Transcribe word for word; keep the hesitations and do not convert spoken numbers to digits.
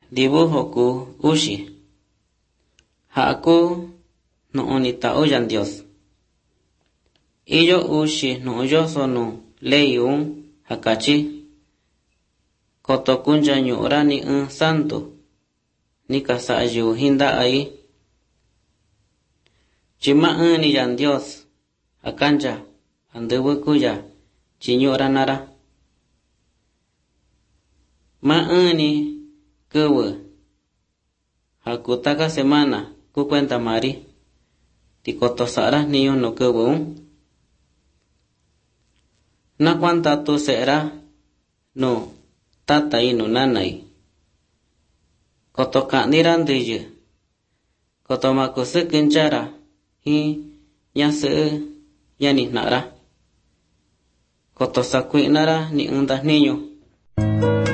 dibujo ku ushi. Haku no onita oyan Dios. Iyo ushi no yo sonu leyun hakachi. Koto kunja nyura ni un santo. Ni kasa ayu hinda ai. Chima un ni yan Dios. Hakanja andubu kuya chinyura nara. Ma un ni kuwe. Hakutaka semana ku cuenta mari. Tikoto sara ni yo no kuwe un. Na cuanta tu sera no tata inu nanai. Koto kandiran deye. Koto makuse kencara hi nyase yani nara. Koto sakui nara ni undah niño.